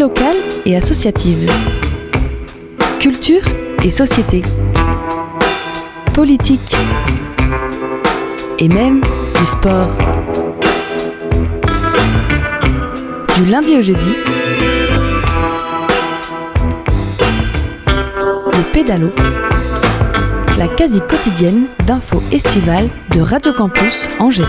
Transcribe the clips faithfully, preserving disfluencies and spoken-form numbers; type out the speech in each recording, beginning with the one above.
locale et associative. Culture et société. Politique. Et même du sport. Du lundi au jeudi, le pédalo, la quasi quotidienne d'infos estivales de Radio Campus Angers.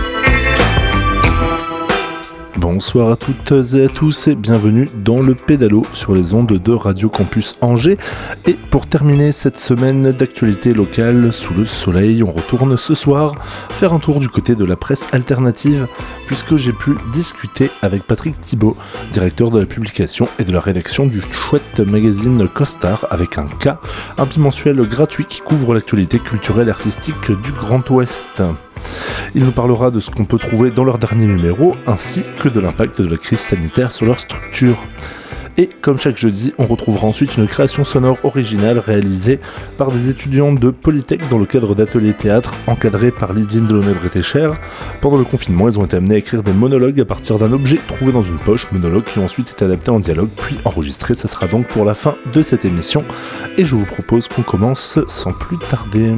Bonsoir à toutes et à tous et bienvenue dans le pédalo sur les ondes de Radio Campus Angers. Et pour terminer cette semaine d'actualité locale sous le soleil, on retourne ce soir faire un tour du côté de la presse alternative puisque j'ai pu discuter avec Patrick Thibault, directeur de la publication et de la rédaction du chouette magazine Costard avec un K, un bimensuel gratuit qui couvre l'actualité culturelle et artistique du Grand Ouest. Il nous parlera de ce qu'on peut trouver dans leur dernier numéro, ainsi que de l'impact de la crise sanitaire sur leur structure. Et comme chaque jeudi, on retrouvera ensuite une création sonore originale réalisée par des étudiants de Polytech dans le cadre d'ateliers théâtre encadrés par Lidine Delaunay-Bretécher. Pendant le confinement, ils ont été amenés à écrire des monologues à partir d'un objet trouvé dans une poche, monologues qui ont ensuite été adaptés en dialogue puis enregistrés. Ça sera donc pour la fin de cette émission et je vous propose qu'on commence sans plus tarder.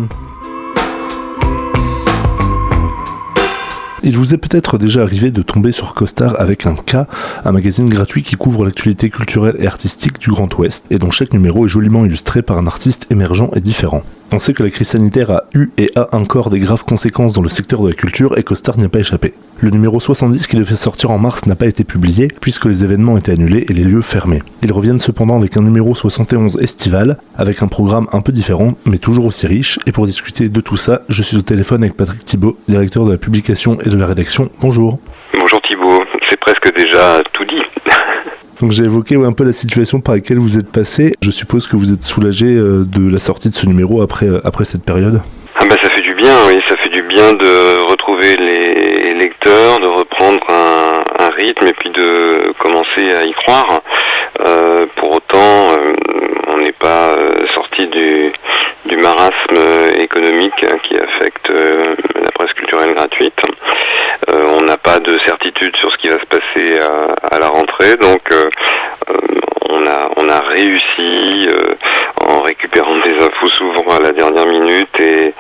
Il vous est peut-être déjà arrivé de tomber sur Costard avec un K, un magazine gratuit qui couvre l'actualité culturelle et artistique du Grand Ouest et dont chaque numéro est joliment illustré par un artiste émergent et différent. On sait que la crise sanitaire a eu et a encore des graves conséquences dans le secteur de la culture et Costard n'y a pas échappé. Le numéro soixante-dix qui devait sortir en mars n'a pas été publié puisque les événements étaient annulés et les lieux fermés. Ils reviennent cependant avec un numéro soixante et onze estival avec un programme un peu différent mais toujours aussi riche. Et pour discuter de tout ça, je suis au téléphone avec Patrick Thibault, directeur de la publication et de la rédaction. Bonjour. Bonjour Thibault, c'est presque déjà tout dit. Donc j'ai évoqué ouais, un peu la situation par laquelle vous êtes passé. Je suppose que vous êtes soulagé euh, de la sortie de ce numéro après, euh, après cette période. Ah bah ça fait du bien, oui, ça fait du bien de retrouver les lecteurs, de reprendre un, un rythme et puis de commencer à y croire. Euh, pour autant, euh, on n'est pas euh, sorti du, du marasme économique hein, qui affecte euh, la presse culturelle gratuite. Euh, on n'a pas de certitude sur ce qui va se passer à, à la rentrée, donc euh, euh, on a on a réussi euh, en récupérant des infos souvent à la dernière minute et,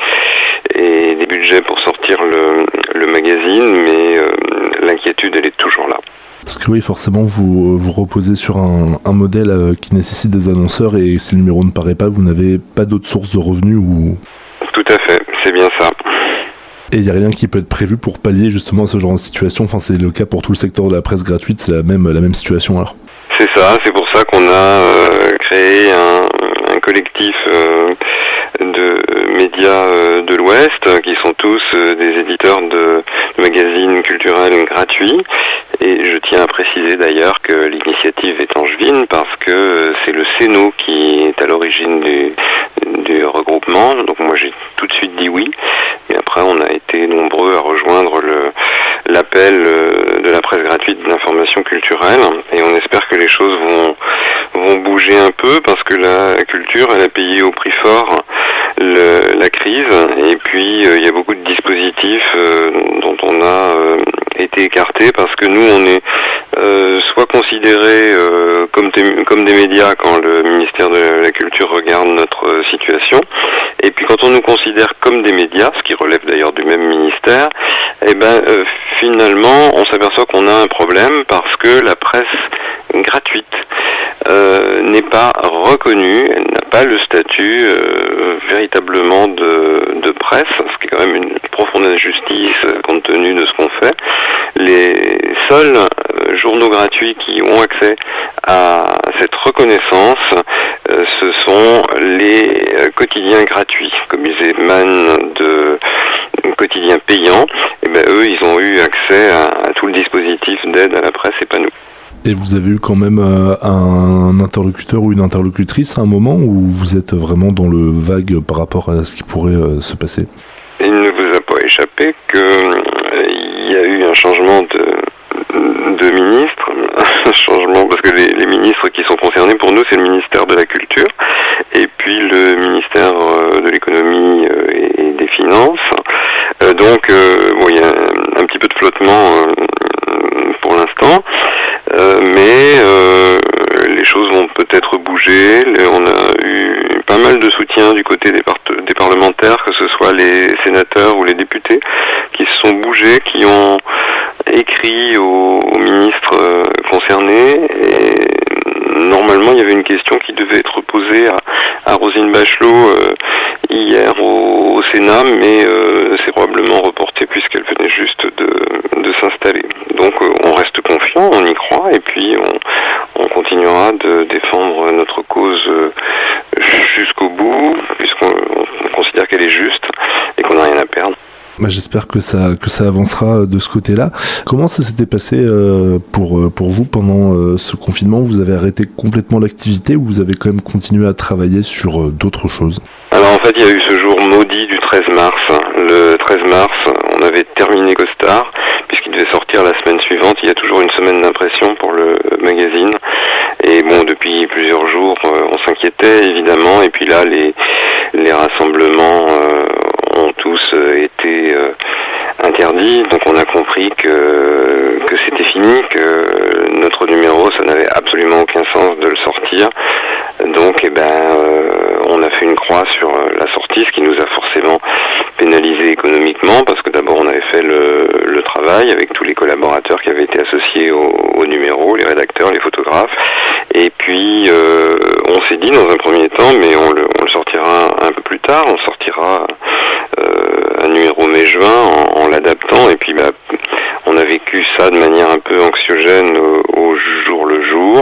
et des budgets pour sortir le, le magazine, mais euh, l'inquiétude elle est toujours là. Parce que oui, forcément, vous vous reposez sur un, un modèle euh, qui nécessite des annonceurs et si le numéro ne paraît pas, vous n'avez pas d'autres sources de revenus ou... Tout à fait, c'est bien ça. Et il n'y a rien qui peut être prévu pour pallier justement à ce genre de situation. Enfin, c'est le cas pour tout le secteur de la presse gratuite, c'est la même, la même situation alors. C'est ça, c'est pour ça qu'on a euh, créé un, un collectif euh, de médias euh, de l'Ouest, qui sont tous euh, des éditeurs de, de magazines culturels gratuits. Et je tiens à préciser d'ailleurs que l'initiative est angevine parce que euh, c'est le Céno qui est à l'origine du, du regroupement. Donc moi j'ai tout de suite dit oui. Mais après on a été nombreux à rejoindre le, l'appel euh, de la presse gratuite d'information culturelle. Et on espère que les choses vont, vont bouger un peu parce que la culture elle a payé au prix fort le, la crise. Et puis euh, il y a beaucoup de dispositifs euh, dont on a euh, été écartés parce que nous on est euh, soit considérés euh, comme, des, comme des médias quand le ministère de la Culture regarde notre euh, situation, et puis quand on nous considère comme des médias, ce qui relève d'ailleurs du même ministère, et ben euh, finalement on s'aperçoit qu'on a un problème parce que la presse gratuite euh, n'est pas reconnue, elle n'a pas le statut euh, véritablement de, de presse, ce qui est quand même une profonde injustice compte tenu de ce qu'on fait. Les seuls euh, journaux gratuits qui ont accès à cette reconnaissance, euh, ce sont les euh, quotidiens gratuits, comme ils émanent de quotidiens payants. Et ben eux, ils ont eu accès à, à tout le dispositif d'aide à la presse et pas nous. Et vous avez eu quand même euh, un interlocuteur ou une interlocutrice à un moment où vous êtes vraiment dans le vague par rapport à ce qui pourrait euh, se passer? Il ne vous a pas échappé qu'il euh, y a eu un changement de, de ministre, un changement parce que les, les ministres qui sont concernés pour nous c'est le ministère de la Culture et puis le ministère euh, de l'économie euh, et, et des finances. Euh, donc euh, bon, il y a un, un petit peu de flottement euh, pour l'instant, euh, mais euh, bougé. On a eu pas mal de soutien du côté des, par- des parlementaires, que ce soit les sénateurs ou les députés, qui se sont bougés, qui ont écrit aux, aux ministres euh, concernés. Et normalement, il y avait une question qui devait être posée à, à Roselyne Bachelot euh, hier au, au Sénat, mais euh, c'est probablement reporté puisqu'elle venait juste de, de s'installer. Donc euh, on reste confiant, on y croit, et puis on, on continuera de défendre notre cause euh, jusqu'au bout, puisqu'on on considère qu'elle est juste et qu'on n'a rien à perdre. Bah, j'espère que ça, que ça avancera de ce côté-là. Comment ça s'était passé euh, pour, pour vous pendant euh, ce confinement ? Vous avez arrêté complètement l'activité ou vous avez quand même continué à travailler sur euh, d'autres choses ? Alors en fait, il y a eu ce jour maudit du treize mars. Le treize mars, on avait terminé Costard, puisqu'il devait sortir la semaine suivante. Il y a toujours une semaine d'impression pour le magazine. Et bon, depuis plusieurs jours, euh, on s'inquiétait évidemment. Et puis là, les, les rassemblements euh, ont tous euh, été euh, interdits. Donc on a compris que, que c'était fini, que notre numéro, ça n'avait absolument aucun sens de le sortir. Donc eh ben, euh, on a fait une croix sur la sortie, ce qui nous a forcément pénalisé économiquement, parce que d'abord on avait fait le, le travail avec tous les collaborateurs qui avaient été associés au, au numéro, les rédacteurs, les photographes. Et puis euh, on s'est dit dans un premier temps, mais on le, on le sortira un peu plus tard, on sortira euh, un numéro mai-juin en, en l'adaptant. Et puis bah, on a vécu ça de manière un peu anxiogène au, au jour le jour.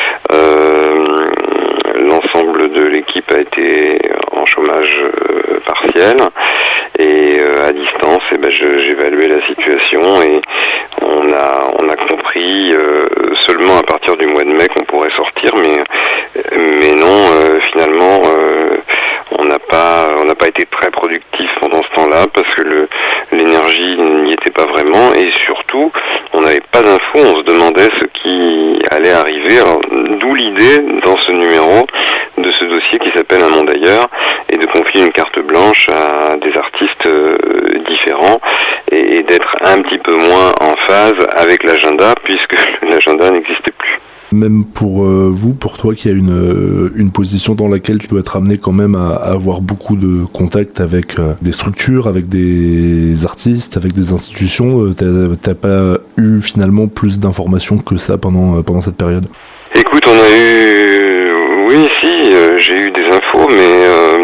Euh, L'ensemble de l'équipe a été en chômage euh, partiel et euh, à distance, et ben, je, j'évaluais la situation et on a, on a compris euh, seulement à partir du mois de mai qu'on pourrait sortir, mais, mais non, euh, finalement, euh, on n'a pas, on n'a pas été très productif pendant ce temps-là parce que le, l'énergie n'y était pas vraiment et surtout, on n'avait pas d'infos, on se demandait ce qui allait arriver. Alors, d'où l'idée dans ce numéro de ce dossier qui s'appelle Un monde ailleurs et de confier une carte blanche à des artistes euh, différents et, et d'être un petit peu moins en phase avec l'agenda puisque l'agenda n'existait plus. Même pour euh, vous, pour toi qui a une, euh, une position dans laquelle tu dois être amené quand même à, à avoir beaucoup de contacts avec euh, des structures, avec des artistes, avec des institutions, euh, t'as, t'as pas eu finalement plus d'informations que ça pendant, euh, pendant cette période ? Écoute, on a eu... Oui, si, euh, j'ai eu des infos, mais euh,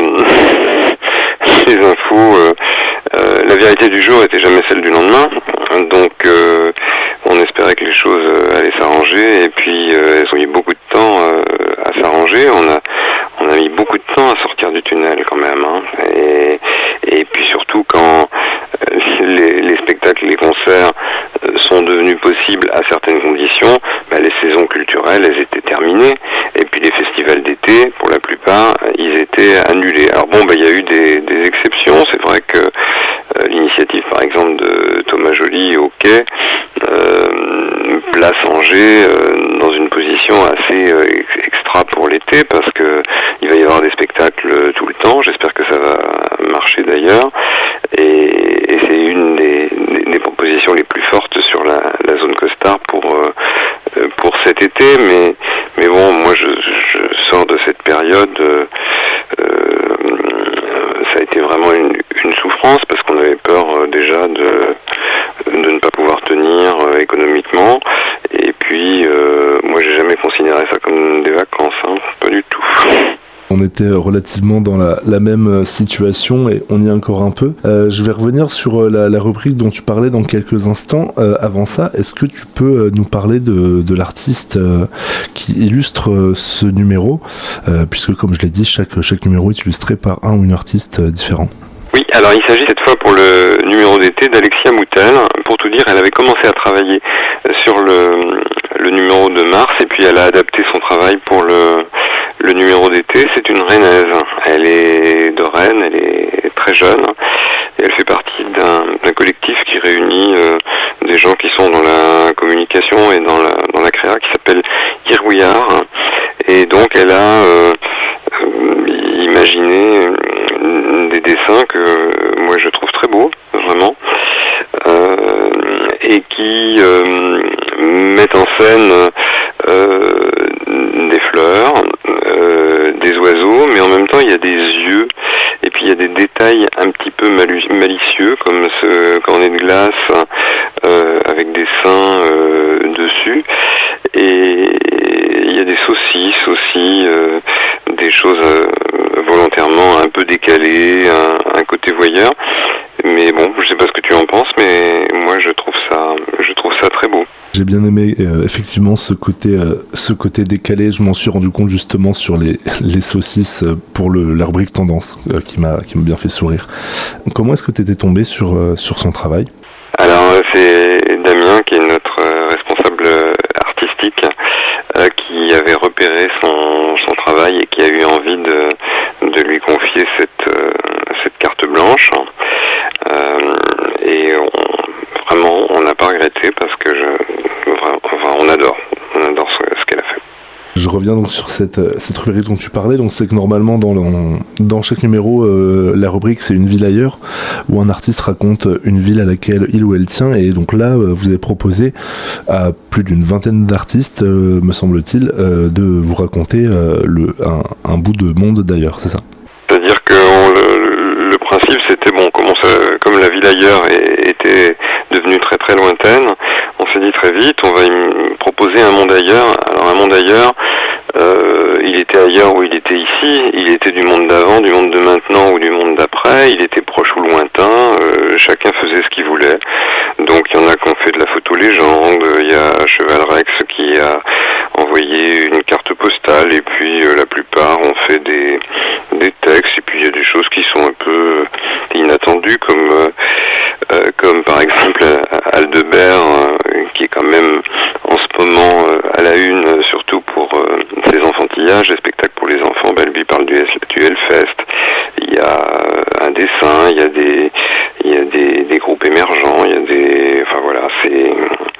les infos... Euh, euh, la vérité du jour était jamais celle du lendemain, donc euh, on espérait que les choses allaient s'arranger, et puis euh, elles ont mis beaucoup de temps euh, à s'arranger. On a, on a mis beaucoup de temps à sortir du tunnel quand même, hein, et, et puis surtout quand les, les spectacles, les concerts sont devenus possibles à certaines conditions, bah, les saisons culturelles, elles étaient terminées, et puis les festivals d'été, pour la plupart, ils étaient annulés. Alors bon, bah, il y a eu des, des exceptions, c'est vrai que euh, l'initiative, par exemple, de Thomas Joly au Quai, euh, place Angers euh, dans une position assez euh, extra pour l'été, parce que il va y avoir des spectacles tout le temps, j'espère que ça va marcher d'ailleurs, et, et c'est une des, des, des propositions les plus fortes sur la, la zone Costard pour, euh, pour cet été, mais, mais bon, moi je, je sors de cette période, euh, euh, ça a été vraiment une, une souffrance, parce qu'on avait peur euh, déjà de, de ne pas pouvoir tenir euh, économiquement, et puis euh, moi j'ai jamais considéré ça comme des vacances, hein, pas du tout. On était relativement dans la, la même situation et on y est encore un peu. Euh, je vais revenir sur la, la rubrique dont tu parlais dans quelques instants. Euh, avant ça, est-ce que tu peux nous parler de, de l'artiste euh, qui illustre euh, ce numéro euh, puisque comme je l'ai dit, chaque, chaque numéro est illustré par un ou une artiste euh, différent. Oui, alors il s'agit cette fois pour le numéro d'été d'Alexia Moutel. Pour tout dire, elle avait commencé à travailler sur le, le numéro de mars et puis elle a adapté son travail pour le, le numéro d'été. C'est une Rennaise. Elle est de Rennes, elle est très jeune et elle fait partie d'un, d'un collectif qui réunit euh, des gens qui sont dans la communication et dans la, dans la créa qui s'appelle Irouillard. Et donc elle a euh, imaginé des dessins que moi je trouve très beaux, vraiment, euh, et qui euh, mettent en scène euh, des fleurs, euh, des oiseaux, mais en même temps il y a des yeux, et puis il y a des détails un petit peu malu- malicieux, comme ce cornet de glace euh, avec des seins euh, dessus, et il y a des saucisses aussi, euh, des choses euh, volontairement un peu décalées, un, un côté voyeur. Mais bon, je sais pas ce que tu en penses, mais moi je trouve ça, je trouve ça très beau. J'ai bien aimé euh, effectivement ce côté, euh, ce côté décalé. Je m'en suis rendu compte justement sur les, les saucisses pour le, la rubrique tendance euh, qui m'a, qui m'a bien fait sourire. Comment est-ce que tu étais tombé sur, euh, sur son travail ? Alors c'est Damien qui est notre euh, responsable artistique euh, qui avait repéré son, son travail et qui a eu envie de, de lui confier cette, euh, cette carte blanche. Euh, et on, vraiment, on n'a pas regretté parce que je, enfin, on adore, on adore ce, ce qu'elle a fait. Je reviens donc sur cette, cette rubrique dont tu parlais. Donc c'est que normalement dans, le, dans chaque numéro, euh, la rubrique c'est une ville ailleurs, où un artiste raconte une ville à laquelle il ou elle tient. Et donc là, euh, vous avez proposé à plus d'une vingtaine d'artistes, euh, me semble-t-il, euh, de vous raconter euh, le, un, un bout de monde d'ailleurs, c'est ça ? C'est-à-dire que on, le, le principe c'était bon, comme, on se, comme la ville ailleurs était devenue très très lointaine, on s'est dit très vite, on va y proposer un monde ailleurs. Alors un monde ailleurs, euh, il était ailleurs ou il était ici, il était du monde d'avant, du monde de maintenant ou du monde d'après, il était proche ou lointain, euh, chacun faisait ce qu'il voulait. Donc il y en a qui ont fait de la photo légende, il y a Cheval Rex qui a envoyé une carte postale, et puis euh, la plupart ont fait des, des textes, et puis il y a des choses qui sont un peu inattendues, comme, euh, euh, comme par exemple Aldebert, euh, qui est quand même en ce moment euh, à la une, euh, surtout pour euh, ses enfantillages, les spectacles pour les enfants. Ben, lui parle du, du Hellfest, il y a euh, un dessin, il y a des, il y a des, des groupes émergents, il y a des, enfin voilà, c'est,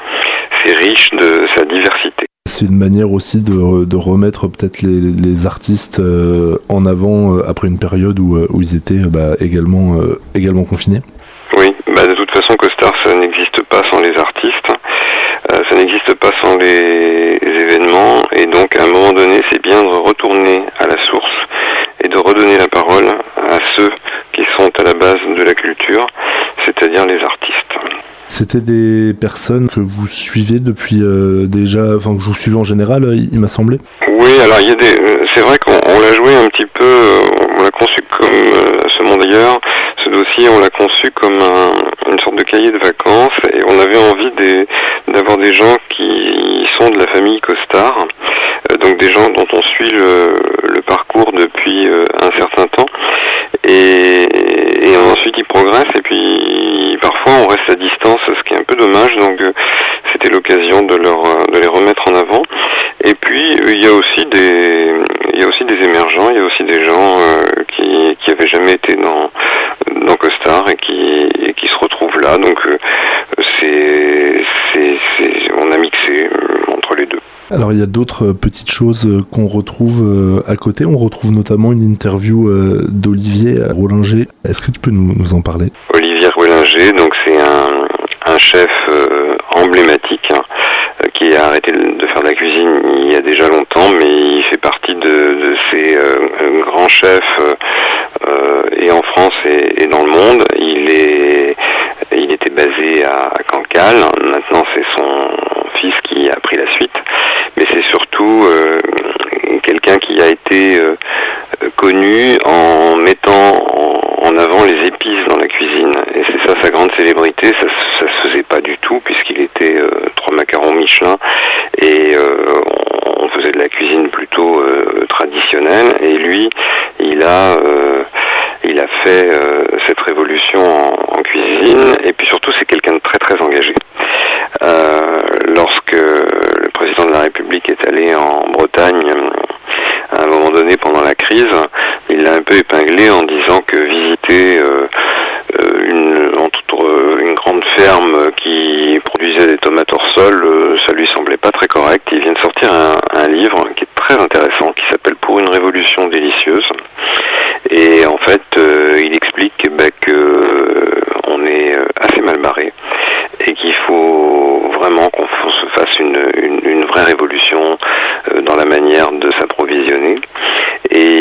c'est riche de sa diversité. C'est une manière aussi de, de remettre peut-être les, les artistes euh, en avant euh, après une période où, où ils étaient bah, également, euh, également confinés. Oui, bah de toute façon COSTAR ça n'existe pas sans les artistes, euh, ça n'existe pas sans les événements, et donc à un moment donné c'est bien de retourner à la source et de redonner la parole à ceux qui sont à la base de la culture, c'est-à-dire les artistes. C'était des personnes que vous suivez depuis euh, déjà, enfin que vous suivez en général, il, il m'a semblé. Oui, alors il y a des, c'est vrai qu'on on l'a joué un petit peu, on l'a conçu comme euh, ce monde ailleurs, ce dossier, on l'a conçu comme un, une sorte de cahier de vacances, et on avait envie des, d'avoir des gens qui sont de la famille COSTAR, euh, donc des gens dont on suit le, le parcours depuis euh, un certain temps, et, et ensuite ils progressent, et puis parfois on reste à distance, ce qui est un peu dommage, donc euh, c'était l'occasion de, leur, de les remettre en avant. Et puis il y a aussi des, il y a aussi des émergents, il y a aussi des gens euh, qui qui avaient jamais été dans dans COSTAR et qui et qui se retrouvent là. Donc euh, c'est, c'est c'est on a mixé euh, entre les deux. Alors il y a d'autres petites choses qu'on retrouve à côté. On retrouve notamment une interview d'Olivier Rollinger. Est-ce que tu peux nous, nous en parler ? Olivier Rollinger, donc c'est un un chef euh, emblématique hein, qui a arrêté de faire de la cuisine il y a déjà longtemps, mais il fait partie de, de ces euh, grands chefs euh, et en France et, et dans le monde. Il est, il était basé à, à Cancale. Maintenant, c'est son fils qui a pris la suite, mais c'est surtout euh, quelqu'un qui a été euh, connu en mettant en, en avant les épices dans la cuisine, et c'est ça sa grande célébrité. Ça, ça se faisait pas du tout puisqu'il était euh, trois macarons Michelin, et euh, on, on faisait de la cuisine plutôt euh, traditionnelle, et lui il a euh, il a fait euh, cette révolution en, en cuisine, et puis surtout c'est quelqu'un de très très engagé. Euh, lorsque le président de la République est allé en Bretagne à un moment donné pendant la crise, il l'a un peu épinglé en disant que visiter euh, une, entre, une grande ferme qui produisait des tomates hors sol, euh, ça lui semblait pas très correct. Il vient de sortir un, un livre qui est très intéressant, qui s'appelle Pour une révolution délicieuse, et en fait euh, il explique bah, que euh, on est assez mal barré et qu'il faut vraiment qu'on se fasse une, une, une vraie révolution euh, dans la manière de s'approvisionner. Et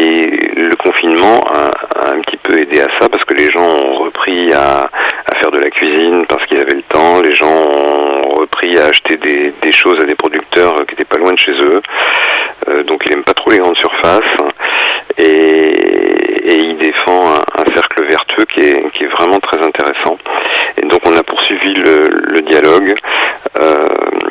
des, des choses à des producteurs qui n'étaient pas loin de chez eux. Euh, donc il aime pas trop les grandes surfaces et, et il défend un, un cercle vertueux qui est, qui est vraiment très intéressant. Et donc on a poursuivi le, le dialogue euh,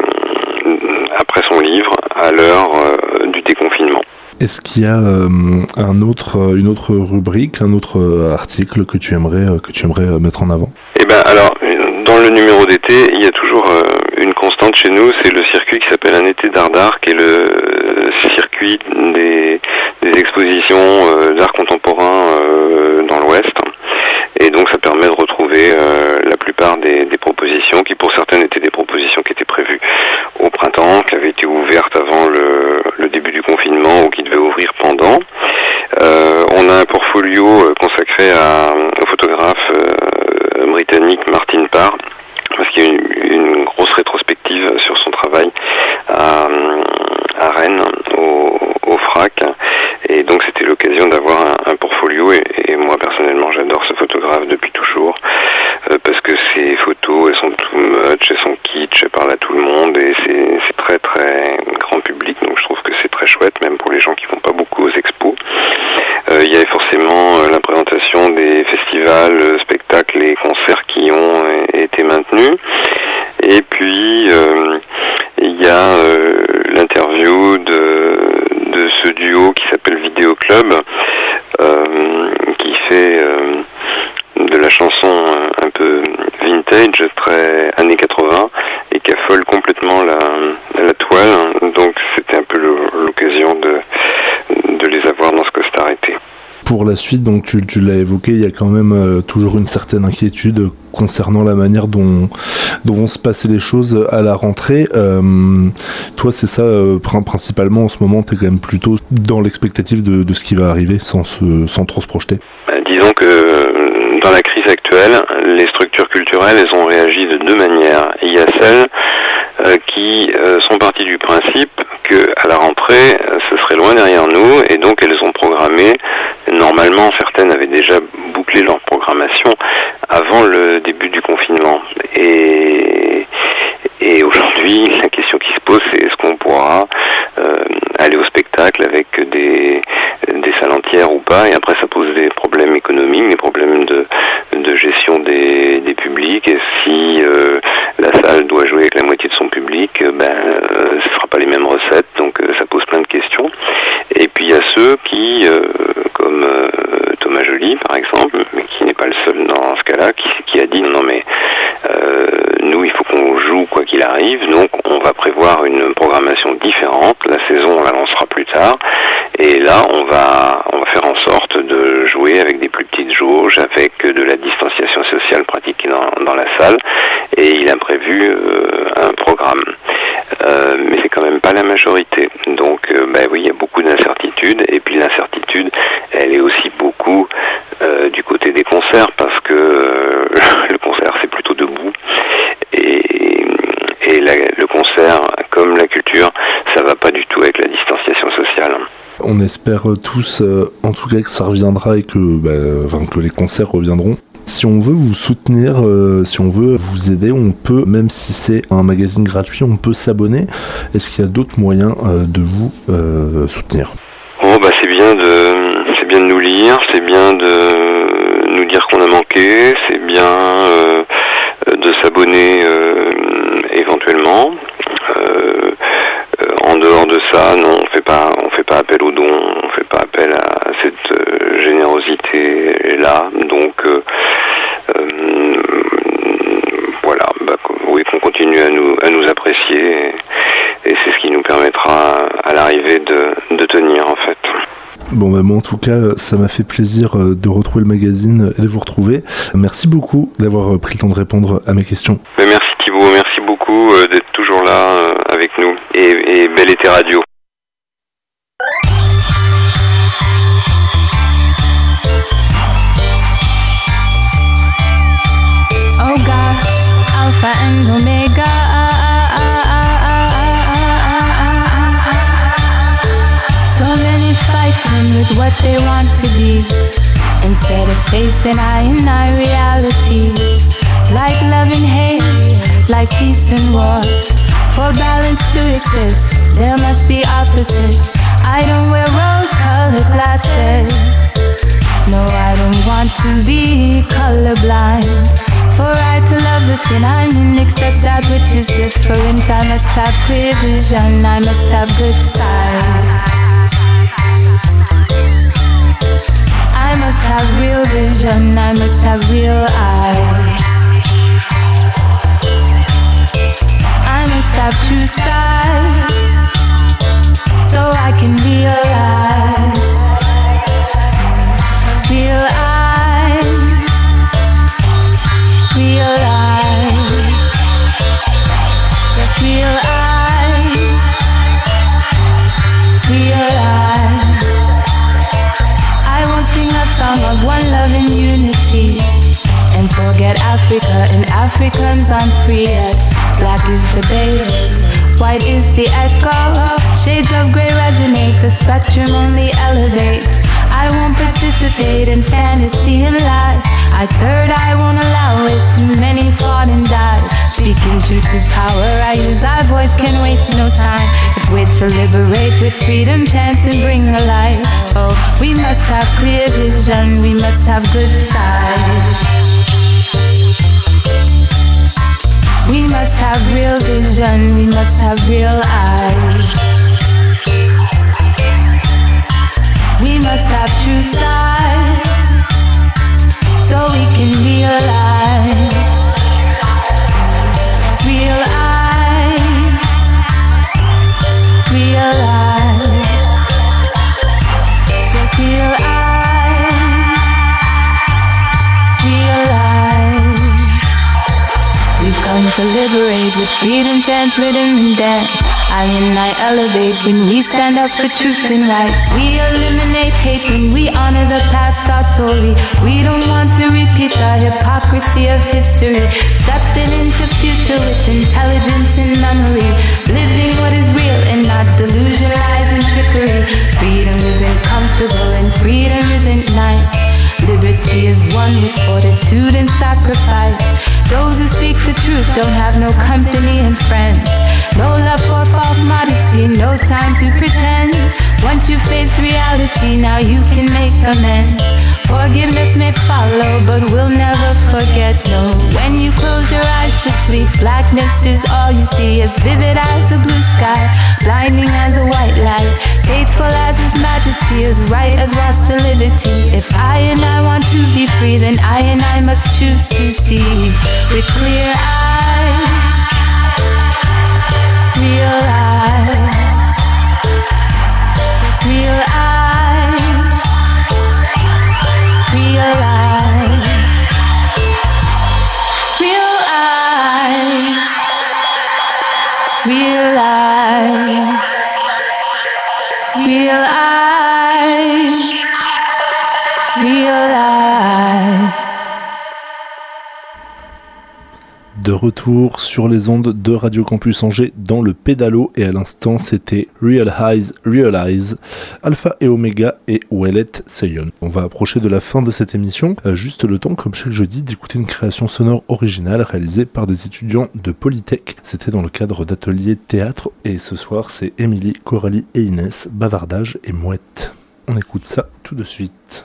après son livre à l'heure euh, du déconfinement. Est-ce qu'il y a euh, un autre, une autre rubrique, un autre article que tu aimerais, que tu aimerais mettre en avant ? Eh ben alors, dans le numéro d'été, il y a toujours euh, une constante chez nous, c'est le circuit qui s'appelle Un été d'art d'art, qui est le circuit des, des expositions euh, d'art contemporain euh, dans l'Ouest. Et donc ça permet de retrouver euh, la plupart des, des propositions, qui pour certaines étaient des propositions qui étaient prévues au printemps, qui avaient été ouvertes avant le, le début du confinement ou qui devaient ouvrir pendant. Euh, on a un portfolio consacré à, au photographe euh, britannique Martin Parr, parce qu'il y a une, une grosse rétrospective sur son travail à, à Rennes, au, au FRAC. Et donc c'était l'occasion d'avoir un, un portfolio et, et moi personnellement j'adore ce photographe depuis toujours euh, parce que ses photos elles sont too much, elles sont kitsch, elles parlent à tout le monde et c'est, c'est très très grand public, donc je trouve que c'est très chouette même pour les gens qui vont pas beaucoup aux expos. Euh, il y avait forcément euh, la présentation des festivals, euh, spectacles et concerts qui ont euh, été maintenus et puis euh, il y a euh, l'interview de de ce duo qui s'appelle Vidéo Club, euh, qui fait euh, de la chanson euh, un peu vintage, très années quatre-vingts, et qui affole complètement la, la toile. Donc c'était un peu le, l'occasion de, de les avoir dans ce costard été. Pour la suite, donc tu, tu l'as évoqué, il y a quand même euh, toujours une certaine inquiétude concernant la manière dont, dont vont se passer les choses à la rentrée. Euh, toi, c'est ça, euh, principalement en ce moment, tu es quand même plutôt dans l'expectative de, de ce qui va arriver sans, se, sans trop se projeter. Euh, disons que dans la crise actuelle, les structures culturelles, elles ont réagi de deux manières. Il y a celles euh, qui euh, sont parties du principe qu'à la rentrée, euh, ce serait loin derrière nous, et donc elles ont programmé. Normalement, certaines avaient déjà bouclé leur programmation avant le début du confinement. Et, et aujourd'hui, la question qui se pose, c'est est-ce qu'on pourra euh, aller au spectacle avec des, des salles entières ou pas ? Et après, ça pose des problèmes économiques, des problèmes de, de gestion des, des publics. Et si euh, la salle doit jouer avec la moitié de son public, ben, euh, ce ne sera pas les mêmes recettes. Donc, euh, ça pose plein de questions. Et puis, il y a ceux qui... Euh, comme euh, Thomas Joly par exemple, mais qui n'est pas le seul dans ce cas-là, qui, qui a dit non mais euh, nous il faut qu'on joue quoi qu'il arrive, donc on va prévoir une programmation différente, la saison on la lancera plus tard, et là on va on va faire en sorte de jouer avec des plus petites jauges, avec de la distanciation sociale pratiquée dans, dans la salle, et il a prévu euh, un programme. Euh, mais c'est quand même pas la majorité, donc euh, bah oui, il y a beaucoup d'incertitudes, et puis l'incertitude elle est aussi beaucoup euh, du côté des concerts, parce que euh, le concert c'est plutôt debout, et, et la, le concert comme la culture ça va pas du tout avec la distanciation sociale. On espère tous euh, en tout cas que ça reviendra et que, bah, enfin, que les concerts reviendront. Si on veut vous soutenir, euh, si on veut vous aider, on peut, même si c'est un magazine gratuit, on peut s'abonner. Est-ce qu'il y a d'autres moyens euh, de vous euh, soutenir ? Oh bah c'est bien de c'est bien de nous lire, c'est bien de nous dire qu'on a manqué, c'est bien euh, de s'abonner euh, éventuellement. Euh, euh, en dehors de ça, non, on fait pas on fait pas appel aux dons, on fait pas appel à, à cette euh, générosité là. Donc euh, euh, voilà, bah, oui, qu'on continue à nous à nous apprécier. Et, et c'est ce qui nous permettra à l'arrivée de, de tenir en fait. Bon bah moi en tout cas ça m'a fait plaisir de retrouver le magazine et de vous retrouver. Merci beaucoup d'avoir pris le temps de répondre à mes questions. Mais merci Thibaut, merci beaucoup d'être toujours là avec nous et, et bel été radio. Oh gosh, Alpha and Omega. With what they want to be, instead of facing I and I reality. Like love and hate, like peace and war, For balance to exist, there must be opposites. I don't wear rose-colored glasses. No, I don't want to be colorblind. For I to love the skin I'm in, accept that which is different. I must have clear vision, I must have good sight. I must have real vision, I must have real eyes. I must have true sight, so I can realize. Real eyes, real eyes, yes, real eyes, real eyes. I won't sing a song of one love and unity and forget Africa and Africans aren't free yet. Black is the base, white is the echo. Shades of grey resonate, the spectrum only elevates. I won't participate in fantasy and lies. I third, I won't allow it. Too many fought and died. Speaking truth to power, I use our voice, can waste no time. If we're to liberate with freedom, chance and bring alive. Oh, we must have clear vision, we must have good sight. We must have real vision, we must have real eyes. We must have true sight, so we can realize. Real eyes, real eyes, yes, real eyes, real eyes. We've come to liberate with freedom, chant, rhythm, and dance. I and I elevate when we stand up for truth and rights. We eliminate hate when we honor the past, our story. We don't want to repeat the hypocrisy of history. Stepping into future with intelligence and memory. Living what is real and not delusion, lies and trickery. Freedom isn't comfortable and freedom isn't nice. Liberty is won with fortitude and sacrifice. Those who speak the truth don't have no company and friends. No love for false modesty, no time to pretend. Once you face reality, now you can make amends. Forgiveness may follow, but we'll never forget, no. When you close your eyes to sleep, blackness is all you see. As vivid as a blue sky, blinding as a white light. Faithful as His majesty, as right as Rasta liberty. If I and I want to be free, then I and I must choose to see with clear eyes. Real eyes, real eyes, real eyes, real eyes, real eyes, real eyes, real eyes. De retour sur les ondes de Radio Campus Angers dans le pédalo, et à l'instant c'était Real Eyes, Real Eyes, Alpha et Omega et Wellet Seyon. On va approcher de la fin de cette émission, euh, juste le temps comme chaque jeudi d'écouter une création sonore originale réalisée par des étudiants de Polytech. C'était dans le cadre d'ateliers théâtre, et ce soir c'est Émilie, Coralie et Inès, Bavardage et Mouette. On écoute ça tout de suite.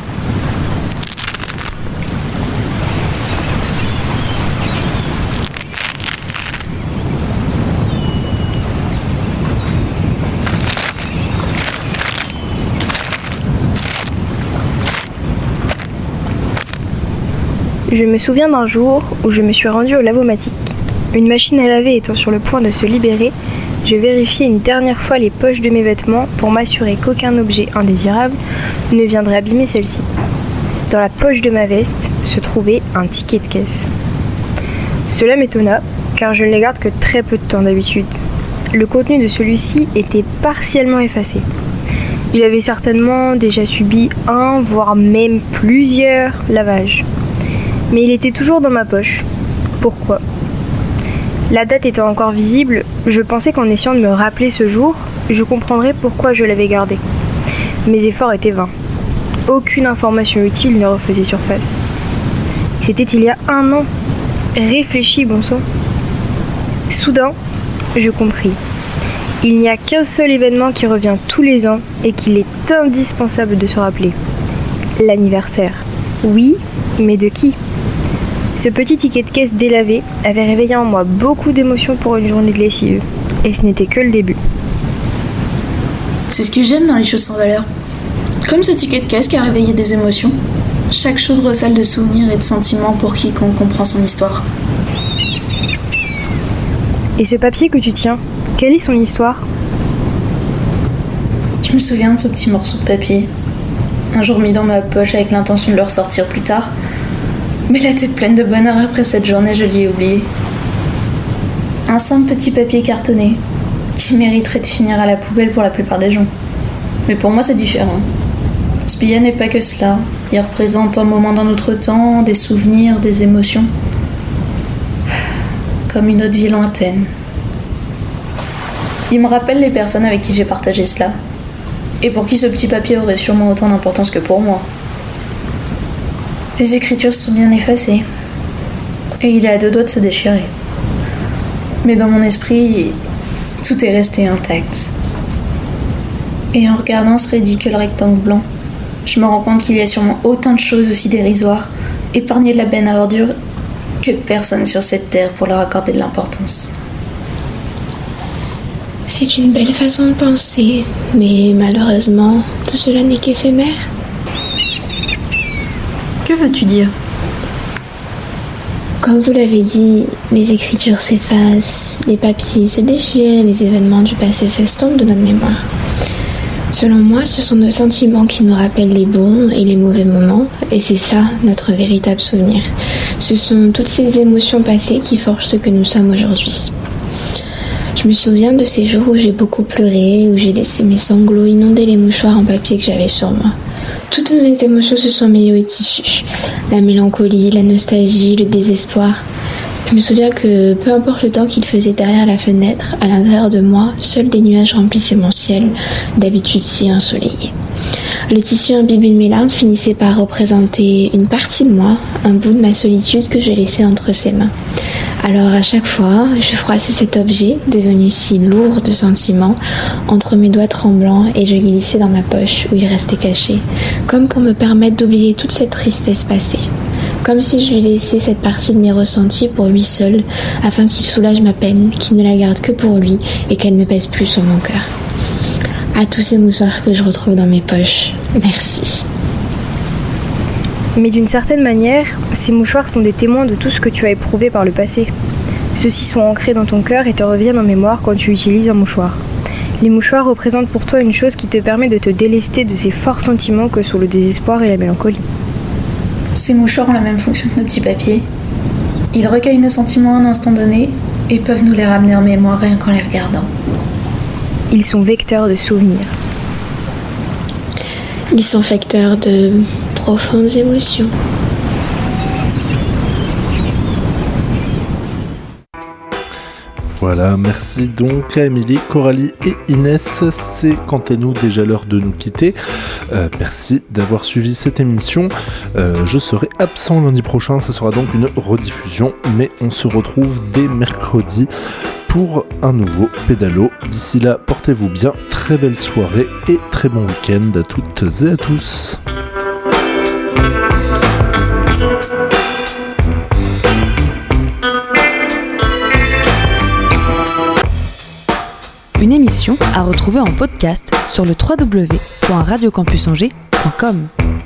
Je me souviens d'un jour où je me suis rendue au Lavomatic. Une machine à laver étant sur le point de se libérer, je vérifiais une dernière fois les poches de mes vêtements pour m'assurer qu'aucun objet indésirable ne viendrait abîmer celle-ci. Dans la poche de ma veste se trouvait un ticket de caisse. Cela m'étonna, car je ne les garde que très peu de temps d'habitude. Le contenu de celui-ci était partiellement effacé. Il avait certainement déjà subi un, voire même plusieurs lavages. Mais il était toujours dans ma poche. Pourquoi ? La date étant encore visible, je pensais qu'en essayant de me rappeler ce jour, je comprendrais pourquoi je l'avais gardé. Mes efforts étaient vains. Aucune information utile ne refaisait surface. C'était il y a un an. Réfléchis, bon sang. Soudain, je compris. Il n'y a qu'un seul événement qui revient tous les ans et qu'il est indispensable de se rappeler. L'anniversaire. Oui, mais de qui ? Ce petit ticket de caisse délavé avait réveillé en moi beaucoup d'émotions pour une journée de lessive. Et ce n'était que le début. C'est ce que j'aime dans les choses sans valeur. Comme ce ticket de caisse qui a réveillé des émotions. Chaque chose recèle de souvenirs et de sentiments pour quiconque comprend son histoire. Et ce papier que tu tiens, quelle est son histoire ? Je me souviens de ce petit morceau de papier. Un jour mis dans ma poche avec l'intention de le ressortir plus tard. Mais la tête pleine de bonheur après cette journée, je l'y ai oublié. Un simple petit papier cartonné, qui mériterait de finir à la poubelle pour la plupart des gens. Mais pour moi, c'est différent. Ce billet n'est pas que cela. Il représente un moment dans notre temps, des souvenirs, des émotions. Comme une autre vie lointaine. Il me rappelle les personnes avec qui j'ai partagé cela. Et pour qui ce petit papier aurait sûrement autant d'importance que pour moi. Les écritures se sont bien effacées. Et il est à deux doigts de se déchirer. Mais dans mon esprit, tout est resté intact. Et en regardant ce ridicule rectangle blanc, je me rends compte qu'il y a sûrement autant de choses aussi dérisoires, épargnées de la benne à ordures, que de personnes sur cette terre pour leur accorder de l'importance. C'est une belle façon de penser, mais malheureusement, tout cela n'est qu'éphémère. Que veux-tu dire ? Comme vous l'avez dit, les écritures s'effacent, les papiers se déchirent, les événements du passé s'estompent de notre mémoire. Selon moi, ce sont nos sentiments qui nous rappellent les bons et les mauvais moments, et c'est ça notre véritable souvenir. Ce sont toutes ces émotions passées qui forgent ce que nous sommes aujourd'hui. Je me souviens de ces jours où j'ai beaucoup pleuré, où j'ai laissé mes sanglots inonder les mouchoirs en papier que j'avais sur moi. Toutes mes émotions se sont mêlées au tissu. La mélancolie, la nostalgie, le désespoir. Je me souviens que peu importe le temps qu'il faisait derrière la fenêtre, à l'intérieur de moi, seuls des nuages remplissaient mon ciel, d'habitude si ensoleillé. Le tissu imbibé de mes larmes finissait par représenter une partie de moi, un bout de ma solitude que je laissais entre ses mains. Alors à chaque fois, je froissais cet objet, devenu si lourd de sentiments, entre mes doigts tremblants et je glissais dans ma poche où il restait caché, comme pour me permettre d'oublier toute cette tristesse passée. Comme si je lui laissais cette partie de mes ressentis pour lui seul, afin qu'il soulage ma peine, qu'il ne la garde que pour lui et qu'elle ne pèse plus sur mon cœur. À tous ces mouchoirs que je retrouve dans mes poches, merci. Mais d'une certaine manière, ces mouchoirs sont des témoins de tout ce que tu as éprouvé par le passé. Ceux-ci sont ancrés dans ton cœur et te reviennent en mémoire quand tu utilises un mouchoir. Les mouchoirs représentent pour toi une chose qui te permet de te délester de ces forts sentiments que sont le désespoir et la mélancolie. Ces mouchoirs ont la même fonction que nos petits papiers. Ils recueillent nos sentiments à un instant donné et peuvent nous les ramener en mémoire rien qu'en les regardant. Ils sont vecteurs de souvenirs. Ils sont vecteurs de profondes émotions. Voilà, merci donc à Émilie, Coralie et Inès. C'est quant à nous déjà l'heure de nous quitter. Euh, merci d'avoir suivi cette émission. Euh, je serai absent lundi prochain, ça sera donc une rediffusion, mais on se retrouve dès mercredi pour un nouveau pédalo. D'ici là, portez-vous bien, très belle soirée et très bon week-end à toutes et à tous. Une émission à retrouver en podcast sur le w w w point radio campus angers point com.